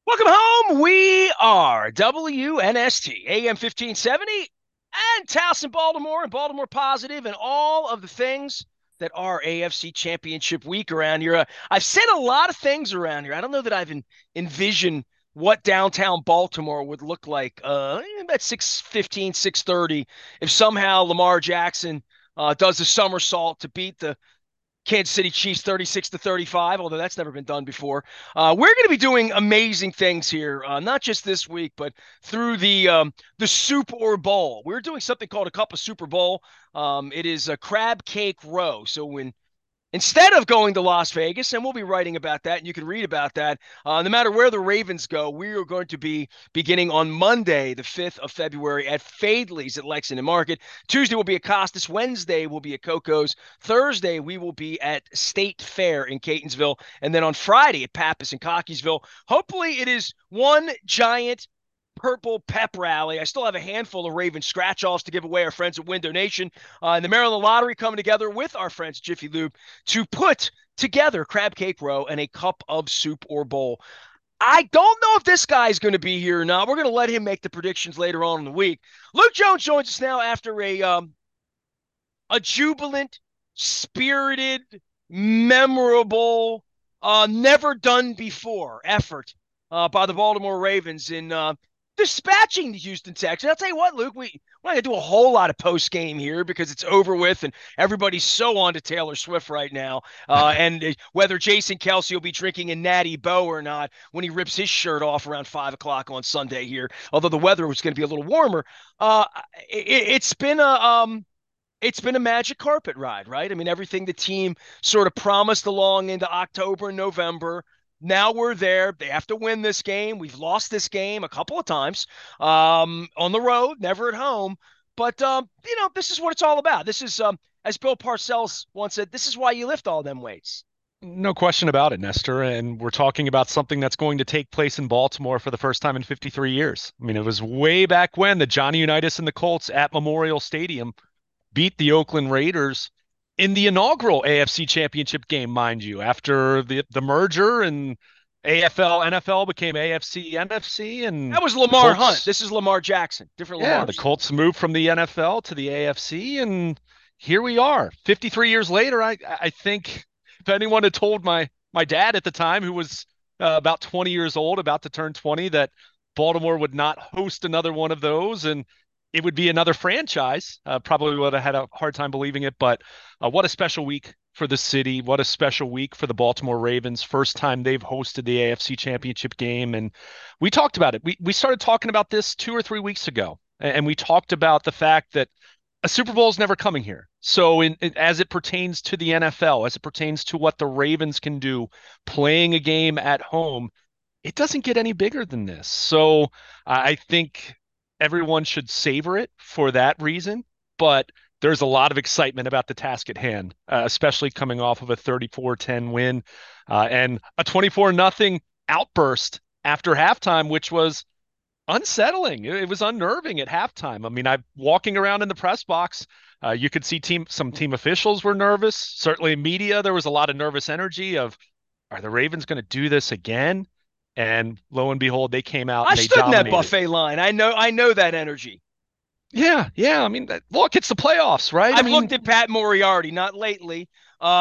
Welcome home. We are WNST, AM 1570, and Towson, Baltimore, and Baltimore Positive, and all of the things that are AFC Championship week around here. I've said a lot of things around here. I don't know that I've envisioned what downtown Baltimore would look like at 6:15, 6:30, if somehow Lamar Jackson does a somersault to beat the Kansas City Chiefs 36-35, although that's never been done before. We're going to be doing amazing things here, not just this week, but through the Super Bowl. We're doing something called a Cup of Super Bowl. It is a crab cake row. So when instead of going to Las Vegas, and we'll be writing about that, and you can read about that. No matter where the Ravens go, we are going to be beginning on Monday, the 5th of February, at Fadley's at Lexington Market. Tuesday will be at Costas. Wednesday will be at Coco's. Thursday, we will be at State Fair in Catonsville. And then on Friday at Pappas in Cockeysville. Hopefully, it is one giant purple pep rally. I still have a handful of Raven scratch offs to give away our friends at Window Nation. And the Maryland Lottery coming together with our friends at Jiffy Lube to put together Crab Cake Row and a cup of soup or bowl. I don't know if this guy's going to be here or not. We're going to let him make the predictions later on in the week. Luke Jones joins us now after a jubilant, spirited, memorable, never done before effort by the Baltimore Ravens in dispatching the Houston Texans. I'll tell you what, Luke, we're not going to do a whole lot of post game here because it's over with and everybody's so on to Taylor Swift right now. And whether Jason Kelsey will be drinking a Natty Boh or not when he rips his shirt off around 5 o'clock on Sunday here, although the weather was going to be a little warmer. It's been a magic carpet ride, right? I mean, everything the team sort of promised along into October and November. Now we're there. They have to win this game. We've lost this game a couple of times on the road, never at home. But this is what it's all about. This is, as Bill Parcells once said, this is why you lift all them weights. No question about it, Nestor. And we're talking about something that's going to take place in Baltimore for the first time in 53 years. I mean, it was way back when the Johnny Unitas and the Colts at Memorial Stadium beat the Oakland Raiders in the inaugural AFC Championship game, mind you, after the merger and AFL NFL became AFC NFC and That was the Lamar Hunt. Colts. This is Lamar Jackson. Different Yeah, the Lamars. Colts moved from the NFL to the AFC, and here we are, 53 years later. I think if anyone had told my dad at the time, who was about 20 years old, about to turn 20, that Baltimore would not host another one of those, and it would be another franchise, probably would have had a hard time believing it. But what a special week for the city! What a special week for the Baltimore Ravens. First time they've hosted the AFC Championship game, and we talked about it. We started talking about this 2 or 3 weeks ago, and we talked about the fact that a Super Bowl is never coming here. So, as it pertains to the NFL, as it pertains to what the Ravens can do playing a game at home, it doesn't get any bigger than this. So, I think everyone should savor it for that reason. But there's a lot of excitement about the task at hand, especially coming off of a 34-10 win and a 24-0 outburst after halftime, which was unsettling. It was unnerving at halftime. I mean, I walking around in the press box, you could see some team officials were nervous. Certainly, media, there was a lot of nervous energy of, are the Ravens going to do this again? And lo and behold, they came out I and they stood in that dominated. buffet line. I know that energy. Yeah, yeah. I mean, look, it's the playoffs, right? I I've mean, looked at Pat Moriarty, not lately.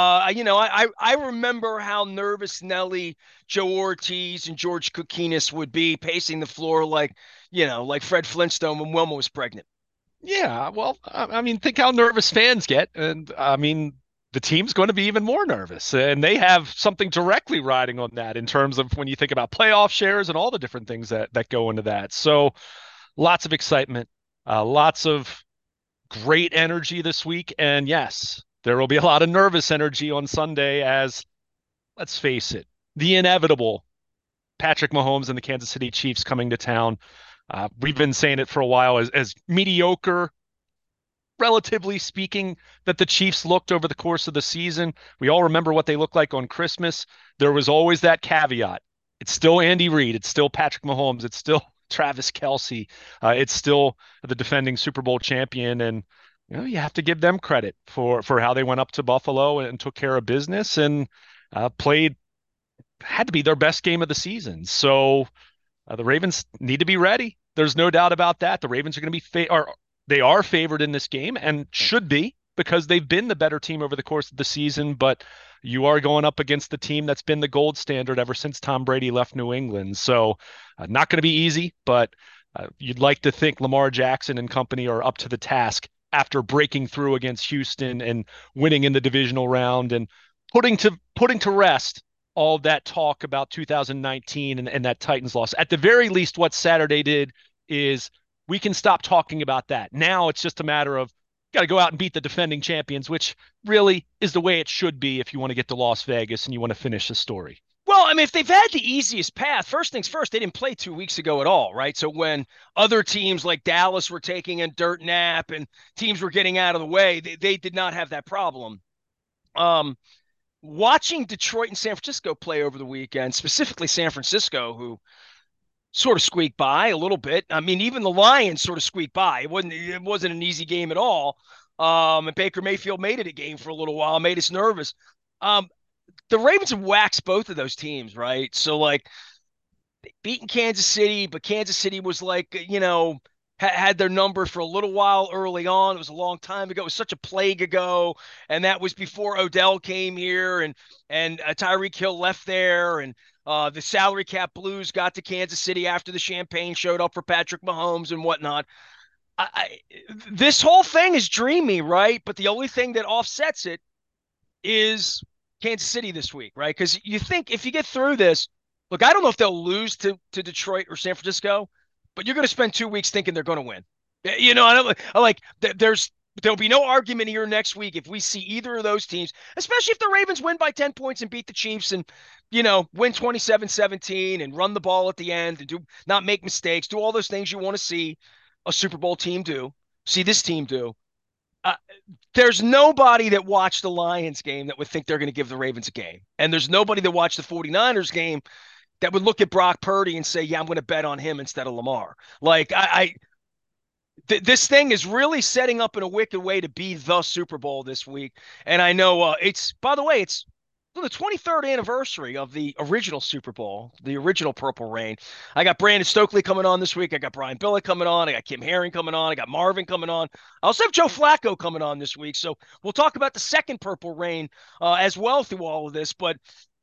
I remember how nervous Nelly, Joe Ortiz, and George Kokinis would be pacing the floor like Fred Flintstone when Wilma was pregnant. yeah. Well, I mean, think how nervous fans get, and I mean, the team's going to be even more nervous, and they have something directly riding on that in terms of when you think about playoff shares and all the different things that go into that. So, lots of excitement, lots of great energy this week, and yes, there will be a lot of nervous energy on Sunday as, let's face it, the inevitable Patrick Mahomes and the Kansas City Chiefs coming to town. We've been saying it for a while as mediocre, relatively speaking, that the Chiefs looked over the course of the season. We all remember what they looked like on Christmas. There was always that caveat. It's still Andy Reid. It's still Patrick Mahomes. It's still Travis Kelsey. It's still the defending Super Bowl champion. And you have to give them credit for how they went up to Buffalo and took care of business and played, had to be their best game of the season. So The Ravens need to be ready. There's no doubt about that. The Ravens are going to be they are favored in this game and should be because they've been the better team over the course of the season. But you are going up against the team that's been the gold standard ever since Tom Brady left New England. So not going to be easy, but you'd like to think Lamar Jackson and company are up to the task after breaking through against Houston and winning in the divisional round and putting to rest all that talk about 2019 and that Titans loss. At the very least, what Saturday did is we can stop talking about that. Now it's just a matter of got to go out and beat the defending champions, which really is the way it should be if you want to get to Las Vegas and you want to finish the story. Well, I mean, if they've had the easiest path, first things first, they didn't play 2 weeks ago at all, right? So when other teams like Dallas were taking a dirt nap and teams were getting out of the way, they did not have that problem. Watching Detroit and San Francisco play over the weekend, specifically San Francisco, who sort of squeaked by a little bit. I mean, even the Lions sort of squeaked by. It wasn't an easy game at all. And Baker Mayfield made it a game for a little while, made us nervous. Um, the Ravens have waxed both of those teams, right? So like beating Kansas City, but Kansas City was like, had their number for a little while early on. It was a long time ago. It was such a plague ago, and that was before Odell came here and Tyreek Hill left there, and the salary cap blues got to Kansas City after the champagne showed up for Patrick Mahomes and whatnot. I, this whole thing is dreamy, right? But the only thing that offsets it is Kansas City this week, right? Because you think if you get through this, look, I don't know if they'll lose to Detroit or San Francisco, but you're going to spend 2 weeks thinking they're going to win. I like there'll be no argument here next week if we see either of those teams, especially if the Ravens win by 10 points and beat the Chiefs and, win 27-17 and run the ball at the end and do not make mistakes, do all those things you want to see a Super Bowl team do, see this team do. Uh, there's nobody that watched the Lions game that would think they're going to give the Ravens a game. And there's nobody that watched the 49ers game that would look at Brock Purdy and say, yeah, I'm going to bet on him instead of Lamar. Like this thing is really setting up in a wicked way to be the Super Bowl this week. And I know by the way, it's the 23rd anniversary of the original Super Bowl, the original Purple Rain. I got Brandon Stokely coming on this week. I got Brian Billick coming on. I got Kim Herring coming on. I got Marvin coming on. I also have Joe Flacco coming on this week. So we'll talk about the second Purple Rain as well through all of this. But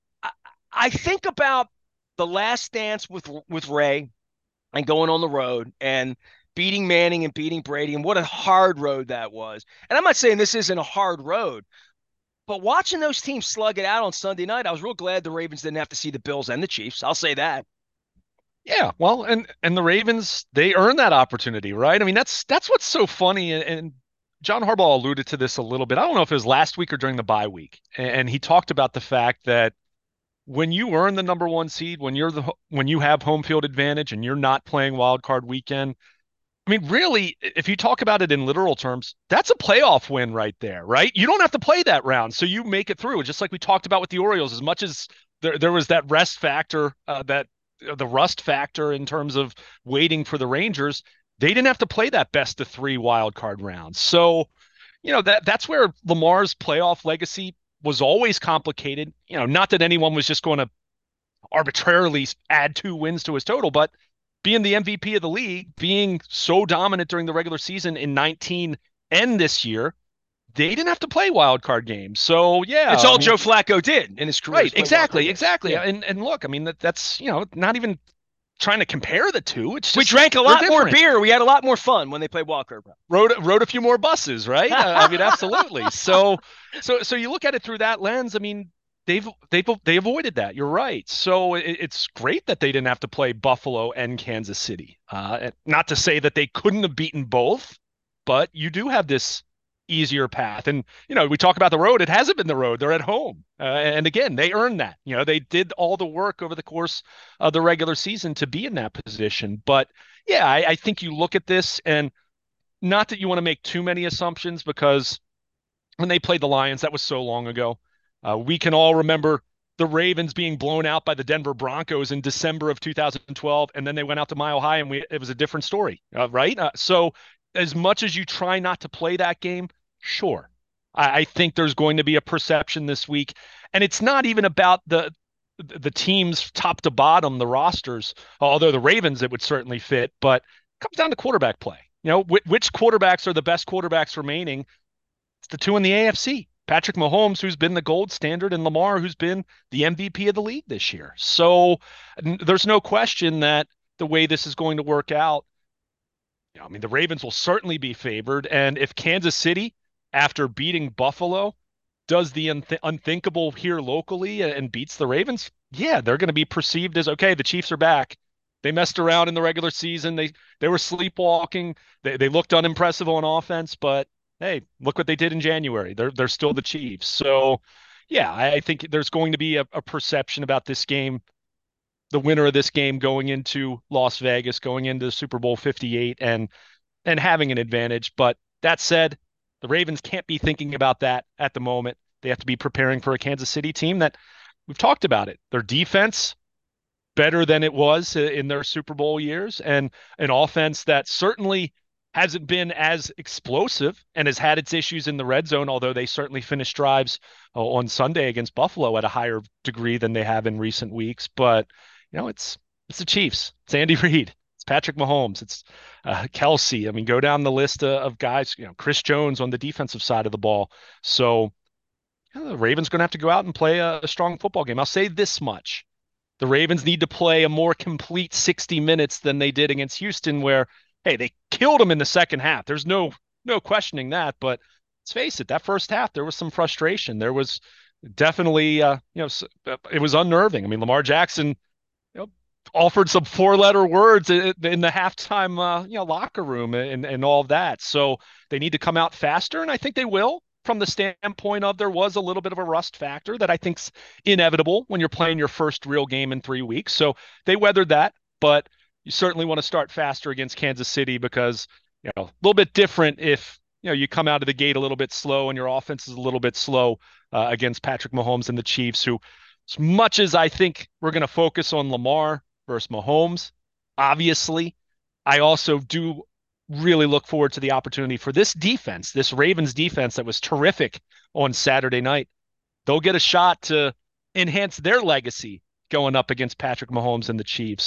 I think about the last dance with Ray and going on the road and beating Manning and beating Brady and what a hard road that was. And I'm not saying this isn't a hard road, but watching those teams slug it out on Sunday night, I was real glad the Ravens didn't have to see the Bills and the Chiefs. I'll say that. Yeah, well, and the Ravens, they earned that opportunity, right? I mean, that's what's so funny, and John Harbaugh alluded to this a little bit. I don't know if it was last week or during the bye week, and he talked about the fact that when you earn the number one seed, when you have home field advantage and you're not playing wild card weekend, I mean, really, if you talk about it in literal terms, that's a playoff win right there, right? You don't have to play that round, so you make it through. Just like we talked about with the Orioles, as much as there was that rest factor, that the rust factor in terms of waiting for the Rangers, they didn't have to play that best of three wild card rounds. So, that's where Lamar's playoff legacy was always complicated. Not that anyone was just going to arbitrarily add 2 wins to his total, but being the MVP of the league, being so dominant during the regular season in 19 and this year, they didn't have to play wild card games. So yeah, it's all Joe Flacco did in his career. Right, exactly. Yeah. And look, I mean that's not even trying to compare the two. It's just, we drank a lot more beer. We had a lot more fun when they played wild card. Rode a few more buses, right? I mean, absolutely. So you look at it through that lens. I mean, they avoided that. You're right. So it's great that they didn't have to play Buffalo and Kansas City. Not to say that they couldn't have beaten both, but you do have this easier path. And we talk about the road. It hasn't been the road. They're at home, and again, they earned that. They did all the work over the course of the regular season to be in that position. But yeah, I think you look at this, and not that you want to make too many assumptions, because when they played the Lions, that was so long ago. We can all remember the Ravens being blown out by the Denver Broncos in December of 2012, and then they went out to Mile High, and it was a different story, right? So as much as you try not to play that game, sure, I think there's going to be a perception this week, and it's not even about the teams top to bottom, the rosters, although the Ravens, it would certainly fit, but it comes down to quarterback play. Which quarterbacks are the best quarterbacks remaining? It's the two in the AFC. Patrick Mahomes, who's been the gold standard, and Lamar, who's been the MVP of the league this year. So there's no question that the way this is going to work out, I mean, the Ravens will certainly be favored. And if Kansas City, after beating Buffalo, does the unthinkable here locally and beats the Ravens, yeah, they're going to be perceived as, okay, the Chiefs are back. They messed around in the regular season. They were sleepwalking. They looked unimpressive on offense, but hey, look what they did in January. They're still the Chiefs. So yeah, I think there's going to be a perception about this game, the winner of this game going into Las Vegas, going into Super Bowl 58 and having an advantage. But that said, the Ravens can't be thinking about that at the moment. They have to be preparing for a Kansas City team that we've talked about it. Their defense better than it was in their Super Bowl years, and an offense that certainly hasn't been as explosive and has had its issues in the red zone, although they certainly finished drives on Sunday against Buffalo at a higher degree than they have in recent weeks. But it's the Chiefs. It's Andy Reid. It's Patrick Mahomes. It's Kelsey. I mean, go down the list of guys. Chris Jones on the defensive side of the ball. So the Ravens going to have to go out and play a strong football game. I'll say this much: the Ravens need to play a more complete 60 minutes than they did against Houston, where, hey, they killed them in the second half. There's no questioning that. But let's face it, that first half, there was some frustration. There was definitely, it was unnerving. I mean, Lamar Jackson, offered some four-letter words in the halftime, locker room and all of that. So they need to come out faster, and I think they will. From the standpoint of, there was a little bit of a rust factor that I think's inevitable when you're playing your first real game in 3 weeks. So they weathered that, but you certainly want to start faster against Kansas City because, a little bit different if, you come out of the gate a little bit slow and your offense is a little bit slow against Patrick Mahomes and the Chiefs, who, as much as I think we're going to focus on Lamar versus Mahomes, obviously, I also do really look forward to the opportunity for this defense, this Ravens defense that was terrific on Saturday night. They'll get a shot to enhance their legacy going up against Patrick Mahomes and the Chiefs.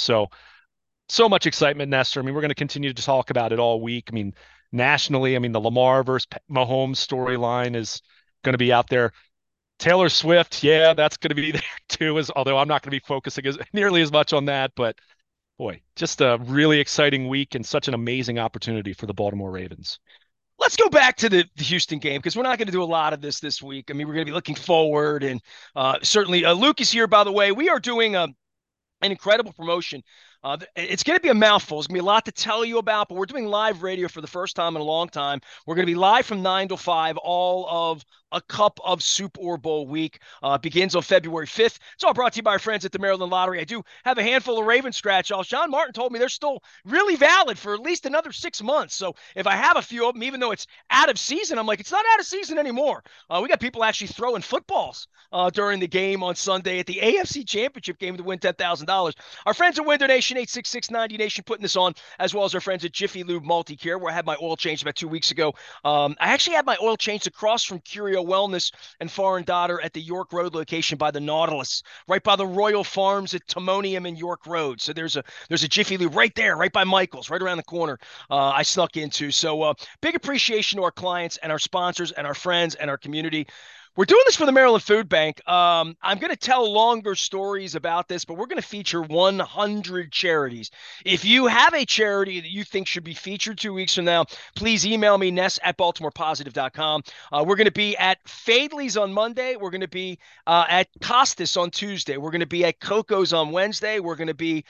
So much excitement, Nestor. I mean, we're going to continue to talk about it all week. I mean, nationally, the Lamar versus Mahomes storyline is going to be out there. Taylor Swift, yeah, that's going to be there too, although I'm not going to be focusing nearly as much on that. But boy, just a really exciting week and such an amazing opportunity for the Baltimore Ravens. Let's go back to the Houston game because we're not going to do a lot of this week. I mean, we're going to be looking forward, and certainly Luke is here, by the way. We are doing an incredible promotion. It's going to be a mouthful. It's going to be a lot to tell you about, but we're doing live radio for the first time in a long time. We're going to be live from 9 to 5 all of a cup of soup or bowl week. Begins on February 5th. It's all brought to you by our friends at the Maryland Lottery. I do have a handful of Raven scratch-offs. John Martin told me they're still really valid for at least another 6 months. So if I have a few of them, even though it's out of season, I'm like, it's not out of season anymore. We got people actually throwing footballs during the game on Sunday at the AFC Championship game to win $10,000. Our friends at Window Nation, 866-90 Nation, putting this on, as well as our friends at Jiffy Lube Multi-Care, where I had my oil changed about 2 weeks ago. I actually had my oil changed across from Curio Wellness and Foreign Daughter at the York Road location by the Nautilus, right by the Royal Farms at Timonium and York Road. So there's a Jiffy Lube right there, right by Michael's, right around the corner. I snuck into. So big appreciation to our clients and our sponsors and our friends and our community. We're doing this for the Maryland Food Bank. I'm going to tell longer stories about this, but we're going to feature 100 charities. If you have a charity that you think should be featured 2 weeks from now, please email me, ness@baltimorepositive.com. We're going to be at Fadley's on Monday. We're going to be at Costas on Tuesday. We're going to be at Coco's on Wednesday. We're going to be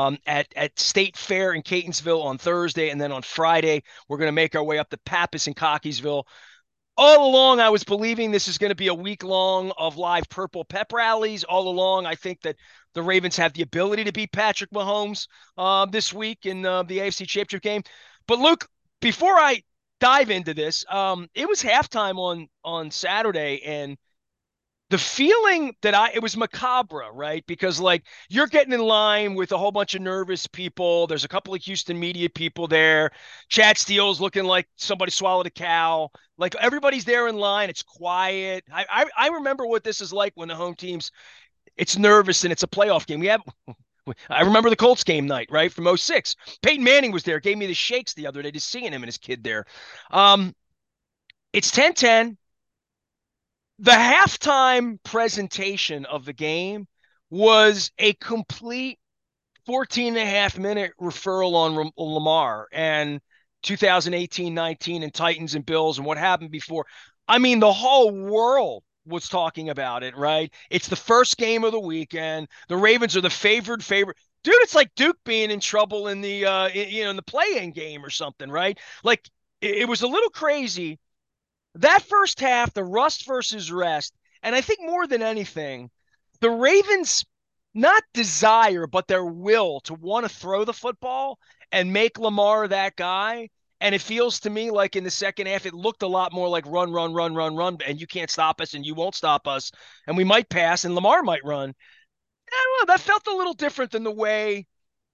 at State Fair in Catonsville on Thursday. And then on Friday, we're going to make our way up to Pappas in Cockeysville. All along, I was believing this is going to be a week long of live purple pep rallies. All along, I think that the Ravens have the ability to beat Patrick Mahomes this week in the AFC Championship game. But Luke, before I dive into this, it was halftime on Saturday, and the feeling that it was macabre, right? Because like you're getting in line with a whole bunch of nervous people. There's a couple of Houston media people there. Chad Steele's looking like somebody swallowed a cow. Like everybody's there in line. It's quiet. I remember what this is like when the home team's it's nervous and it's a playoff game. I remember the Colts game night, right, from '06. Peyton Manning was there, gave me the shakes the other day just seeing him and his kid there. Um, it's 10-10. The halftime presentation of the game was a complete 14 and a half minute referral on Lamar and 2018-19 and Titans and Bills and what happened before. I mean, the whole world was talking about it, right? It's the first game of the weekend. The Ravens are the favorite. Dude, it's like Duke being in trouble in the in the play-in game or something, right? Like it was a little crazy. That first half, the rust versus rest, and I think more than anything, the Ravens not desire, but their will to want to throw the football and make Lamar that guy. And it feels to me like in the second half, it looked a lot more like run, run, run, run, run, and you can't stop us and you won't stop us. And we might pass and Lamar might run. I don't know. That felt a little different than the way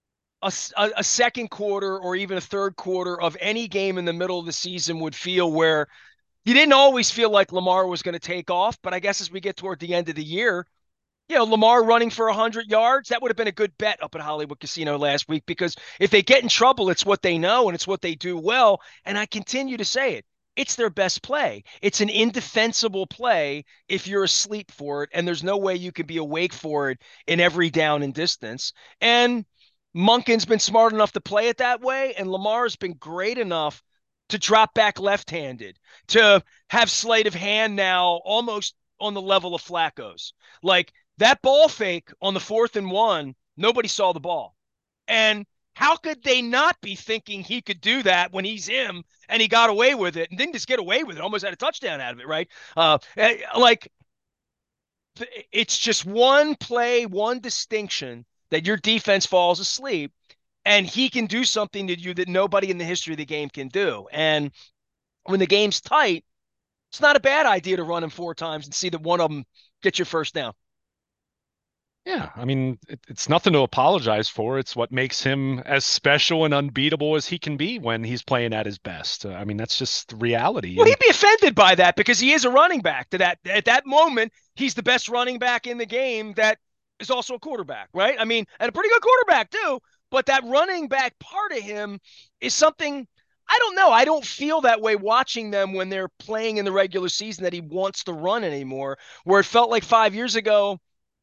a second quarter or even a third quarter of any game in the middle of the season would feel, where you didn't always feel like Lamar was going to take off. But I guess as we get toward the end of the year, Lamar running for 100 yards, that would have been a good bet up at Hollywood Casino last week, because if they get in trouble, it's what they know and it's what they do well. And I continue to say it. It's their best play. It's an indefensible play if you're asleep for it, and there's no way you can be awake for it in every down and distance. And Monken's been smart enough to play it that way, and Lamar's been great enough to drop back left-handed, to have sleight of hand now almost on the level of Flacco's. Like, that ball fake on the 4th and 1, nobody saw the ball. And how could they not be thinking he could do that when he's him, and he got away with it and didn't just get away with it, almost had a touchdown out of it, right? Like, it's just one play, one distinction that your defense falls asleep, and he can do something to you that nobody in the history of the game can do. And when the game's tight, it's not a bad idea to run him 4 times and see that one of them gets your first down. Yeah, I mean, it's nothing to apologize for. It's what makes him as special and unbeatable as he can be when he's playing at his best. I mean, that's just the reality. Well, And he'd be offended by that because he is a running back. To that, at that moment, he's the best running back in the game that is also a quarterback, right? I mean, and a pretty good quarterback too. But that running back part of him is something, I don't know. I don't feel that way watching them when they're playing in the regular season, that he wants to run anymore. Where it felt like 5 years ago,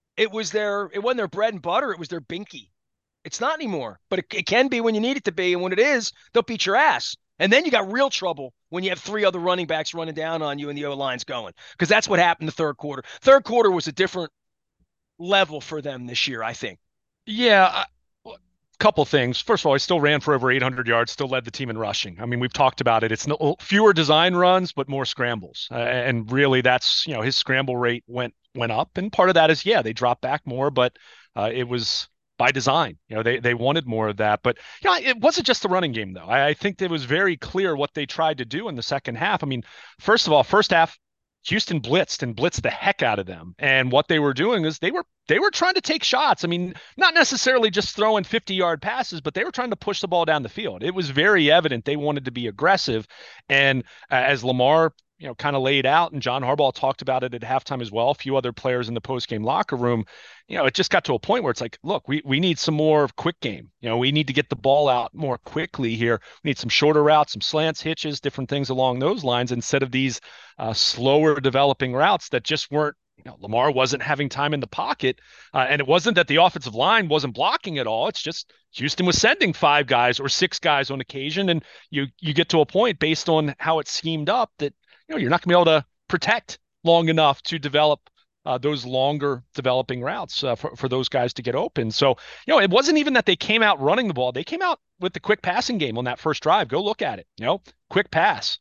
it wasn't their bread and butter. It was their binky. It's not anymore, but it can be when you need it to be. And when it is, they'll beat your ass. And then you got real trouble when you have 3 other running backs running down on you and the O-line's going, because that's what happened the third quarter. Third quarter was a different level for them this year, I think. yeah, couple things. First of all, he still ran for over 800 yards, still led the team in rushing. I mean, we've talked about it. It's no, fewer design runs, but more scrambles. And really, that's, his scramble rate went up. And part of that is, yeah, they dropped back more, but it was by design. They wanted more of that. But it wasn't just the running game, though. I think it was very clear what they tried to do in the second half. I mean, first of all, first half, Houston blitzed the heck out of them. And what they were doing is they were trying to take shots. I mean, not necessarily just throwing 50-yard passes, but they were trying to push the ball down the field. It was very evident they wanted to be aggressive. And as Lamar, kind of laid out, and John Harbaugh talked about it at halftime as well, a few other players in the post-game locker room, it just got to a point where it's like, look, we need some more quick game. We need to get the ball out more quickly here. We need some shorter routes, some slants, hitches, different things along those lines, instead of these slower developing routes that just weren't, Lamar wasn't having time in the pocket. And it wasn't that the offensive line wasn't blocking at all. It's just Houston was sending 5 guys or 6 guys on occasion. And you get to a point based on how it's schemed up that, you're not going to be able to protect long enough to develop those longer developing routes for those guys to get open. So, it wasn't even that they came out running the ball. They came out with the quick passing game on that first drive. Go look at it. Quick pass.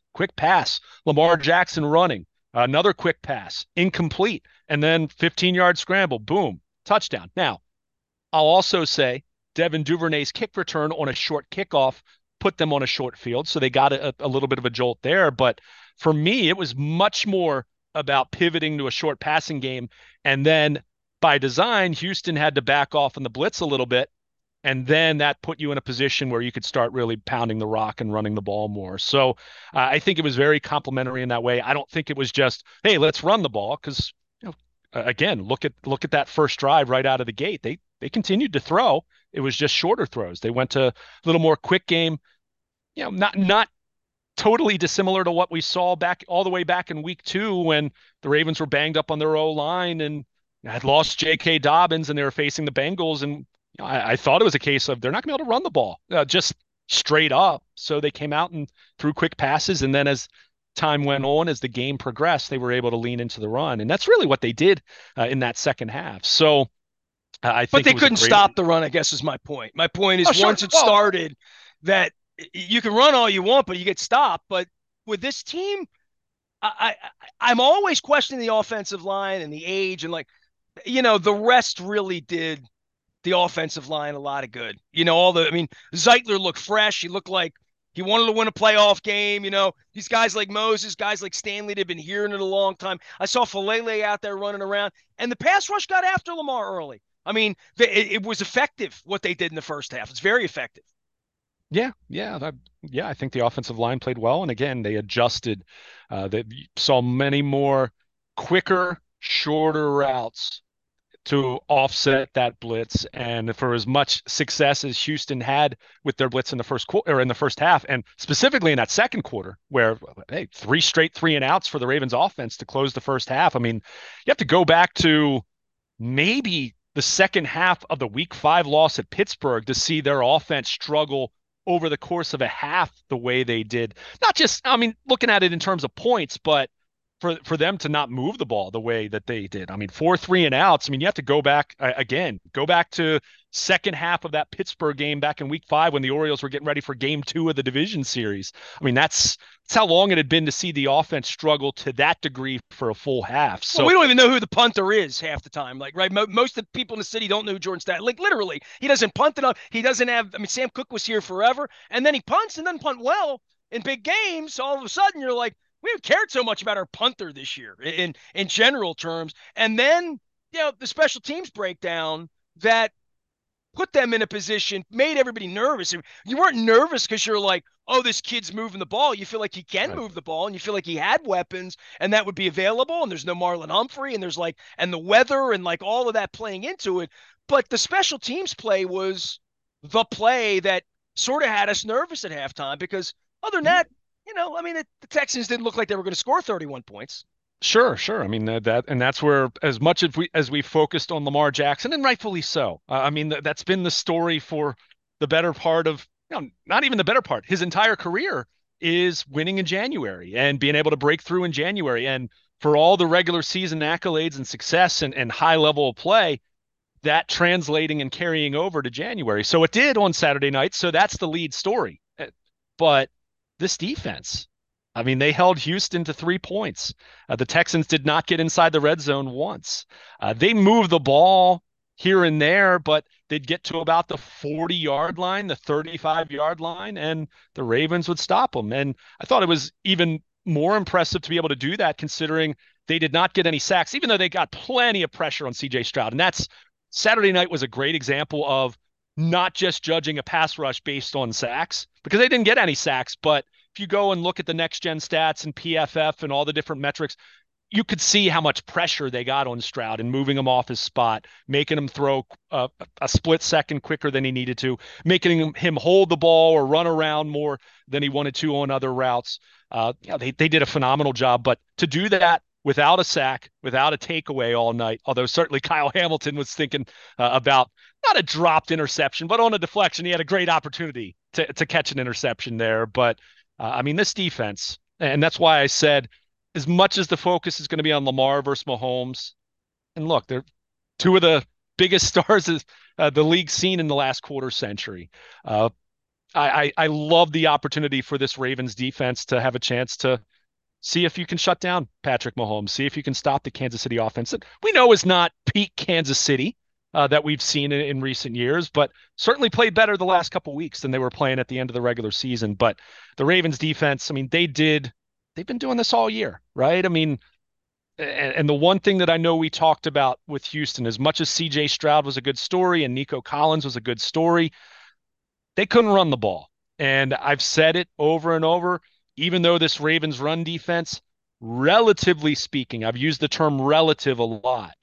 Lamar Jackson running. Another quick pass, incomplete, and then 15-yard scramble, boom, touchdown. Now, I'll also say Devin Duvernay's kick return on a short kickoff put them on a short field, so they got a little bit of a jolt there. But for me, it was much more about pivoting to a short passing game. And then by design, Houston had to back off in the blitz a little bit. And then that put you in a position where you could start really pounding the rock and running the ball more. So I think it was very complimentary in that way. I don't think it was just, hey, let's run the ball, because again, look at that first drive right out of the gate. They continued to throw. It was just shorter throws. They went to a little more quick game. Not totally dissimilar to what we saw back all the way back in week 2 when the Ravens were banged up on their O line and had lost J.K. Dobbins and they were facing the Bengals. And I thought it was a case of they're not going to be able to run the ball just straight up. So they came out and threw quick passes. And then as time went on, as the game progressed, they were able to lean into the run. And that's really what they did in that second half. So I But think they it was a couldn't great. stop the run, I guess is my point. My point is Oh, sure. once it Well, started, that you can run all you want, but you get stopped. But with this team, I'm always questioning the offensive line and the age and the rest really did the offensive line a lot of good. I mean, Zeitler looked fresh. He looked like he wanted to win a playoff game. These guys like Moses, guys like Stanley, they've been hearing it a long time. I saw Falele out there running around, and the pass rush got after Lamar early. I mean, it was effective what they did in the first half. It's very effective. Yeah. I think the offensive line played well, and again, they adjusted. They saw many more quicker, shorter routes to offset that blitz. And for as much success as Houston had with their blitz in the first quarter or in the first half, and specifically in that second quarter, where hey, 3 straight 3-and-outs for the Ravens offense to close the first half. I mean, you have to go back to maybe the second half of the week 5 loss at Pittsburgh to see their offense struggle over the course of a half the way they did. Not just, I mean, looking at it in terms of points, but for them to not move the ball the way that they did. I mean, 4 3-and-outs. I mean, you have to go back go back to second half of that Pittsburgh game back in week 5 when the Orioles were getting ready for game 2 of the division series. I mean, that's how long it had been to see the offense struggle to that degree for a full half. So Well, we don't even know who the punter is half the time. Like, right, most of the people in the city don't know who Jordan Stat. Like, literally, he doesn't punt enough. He doesn't have. I mean, Sam Cook was here forever, and then he punts and doesn't punt well in big games. So all of a sudden, you're like, we haven't cared so much about our punter this year in general terms. And then the special teams breakdown that put them in a position, made everybody nervous. You weren't nervous because you're like, oh, this kid's moving the ball. You feel like he can right. move the ball, and you feel like he had weapons, and that would be available. And there's no Marlon Humphrey, and there's and the weather, and all of that playing into it. But the special teams play was the play that sort of had us nervous at halftime because other than that, I mean, the Texans didn't look like they were going to score 31 points. Sure. I mean that's where as much as we focused on Lamar Jackson, and rightfully so. I mean that's been the story for the better part of not even the better part. His entire career is winning in January and being able to break through in January. And for all the regular season accolades and success and high level of play, that translating and carrying over to January. So it did on Saturday night. So that's the lead story. But this defense, I mean, they held Houston to 3 points. The Texans did not get inside the red zone once. They moved the ball here and there, but they'd get to about the 40-yard line, the 35-yard line, and the Ravens would stop them. And I thought it was even more impressive to be able to do that considering they did not get any sacks, even though they got plenty of pressure on C.J. Stroud. And that's Saturday night was a great example of not just judging a pass rush based on sacks because they didn't get any sacks, but if you go and look at the next gen stats and PFF and all the different metrics, you could see how much pressure they got on Stroud and moving him off his spot, making him throw a split second quicker than he needed to, making him hold the ball or run around more than he wanted to on other routes. They did a phenomenal job, but to do that without a sack, without a takeaway all night, although certainly Kyle Hamilton was thinking about not a dropped interception, but on a deflection. He had a great opportunity to catch an interception there. But I mean, this defense, and that's why I said, as much as the focus is going to be on Lamar versus Mahomes, and look, they're 2 of the biggest stars the league's seen in the last quarter century. I love the opportunity for this Ravens defense to have a chance to see if you can shut down Patrick Mahomes, see if you can stop the Kansas City offense that we know is not peak Kansas City that we've seen in recent years, but certainly played better the last couple of weeks than they were playing at the end of the regular season. But the Ravens defense, I mean, they've been doing this all year, right? I mean, and the one thing that I know we talked about with Houston, as much as CJ Stroud was a good story and Nico Collins was a good story, they couldn't run the ball. And I've said it over and over, even though this Ravens run defense, relatively speaking, I've used the term relative a lot.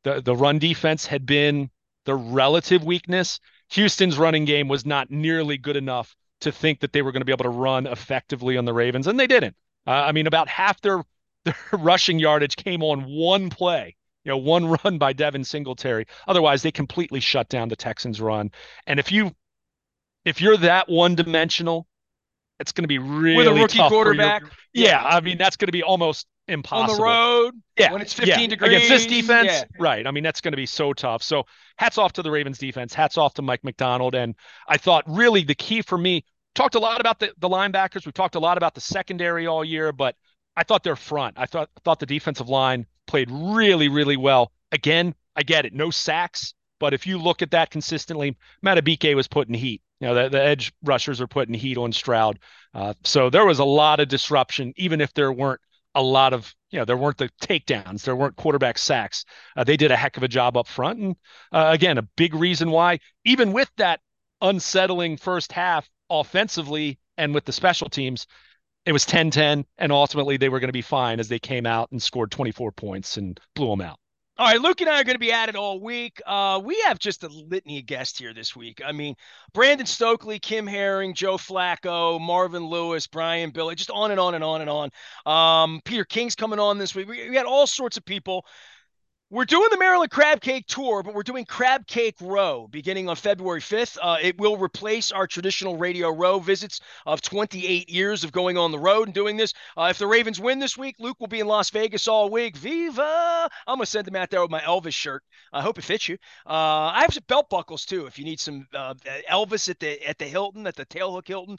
The run defense had been the relative weakness. Houston's running game was not nearly good enough to think that they were going to be able to run effectively on the Ravens, and they didn't. I mean, about half their rushing yardage came on one play, one run by Devin Singletary. Otherwise, they completely shut down the Texans' run. And if you're that one dimensional, it's going to be with a really rookie tough for your. quarterback. Yeah, I mean that's going to be almost On the impossible. road Yeah, when it's yeah. 15 Against this degrees. defense, Yeah. right. I mean, that's going to be so tough. So hats off to the Ravens defense. Hats off to Mike McDonald. And I thought really the key for me, talked a lot about the linebackers. We talked a lot about the secondary all year, but I thought their front, I thought the defensive line played really, really well. Again, I get it. No sacks. But if you look at that consistently, Matabike was putting heat. The edge rushers are putting heat on Stroud. So there was a lot of disruption, even if there weren't a lot of, there weren't the takedowns, there weren't quarterback sacks. They did a heck of a job up front. And again, a big reason why, even with that unsettling first half offensively and with the special teams, it was 10-10, and ultimately they were going to be fine as they came out and scored 24 points and blew them out. All right, Luke and I are going to be at it all week. We have just a litany of guests here this week. I mean, Brandon Stokely, Kim Herring, Joe Flacco, Marvin Lewis, Brian Billy, just on and on and on and on. Peter King's coming on this week. We got all sorts of people. We're doing the Maryland Crab Cake Tour, but we're doing Crab Cake Row beginning on February 5th. It will replace our traditional Radio Row visits of 28 years of going on the road and doing this. If the Ravens win this week, Luke will be in Las Vegas all week. Viva! I'm going to send him out there with my Elvis shirt. I hope it fits you. I have some belt buckles, too, if you need some Elvis at the Hilton, at the Tailhook Hilton.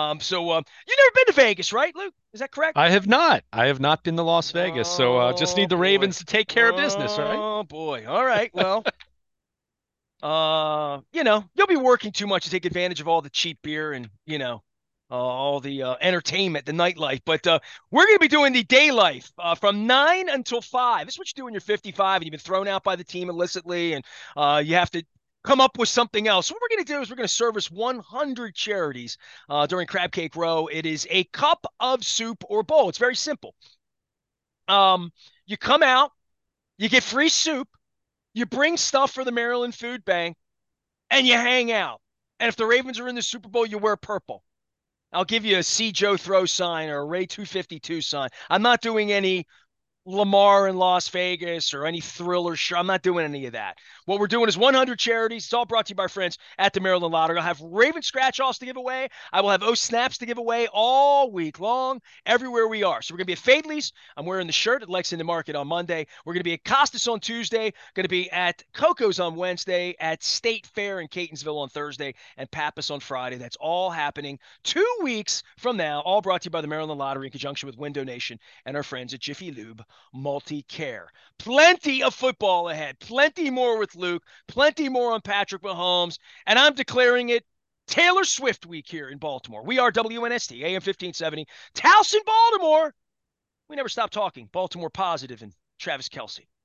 You've never been to Vegas, right, Luke? Is that correct? I have not. I have not been to Las Vegas. So just need the Boy. Ravens to take care of business, right? Oh boy. All right. Well, you'll be working too much to take advantage of all the cheap beer and, all the entertainment, the nightlife. But we're going to be doing the day life from 9 until 5. This is what you do when you're 55 and you've been thrown out by the team illicitly and you have to come up with something else. What we're going to do is we're going to service 100 charities during Crab Cake Row. It is a cup of soup or bowl. It's very simple. You come out, you get free soup, you bring stuff for the Maryland Food Bank, and you hang out. And if the Ravens are in the Super Bowl, you wear purple. I'll give you a See Joe Throw sign or a Ray 252 sign. I'm not doing any Lamar in Las Vegas or any Thriller show. I'm not doing any of that. What we're doing is 100 charities. It's all brought to you by friends at the Maryland Lottery. I'll have Raven scratch-offs to give away. I will have O-Snaps to give away all week long, everywhere we are. So we're going to be at Fadley's. I'm wearing the shirt at Lexington Market on Monday. We're going to be at Costas on Tuesday. Going to be at Coco's on Wednesday, at State Fair in Catonsville on Thursday, and Pappas on Friday. That's all happening 2 weeks from now, all brought to you by the Maryland Lottery in conjunction with Window Nation and our friends at Jiffy Lube Multi-Care. Plenty of football ahead. Plenty more with Luke. Plenty more on Patrick Mahomes. And I'm declaring it Taylor Swift week here in Baltimore. We are WNST, AM 1570. Towson, Baltimore. We never stop talking. Baltimore positive and Travis Kelce.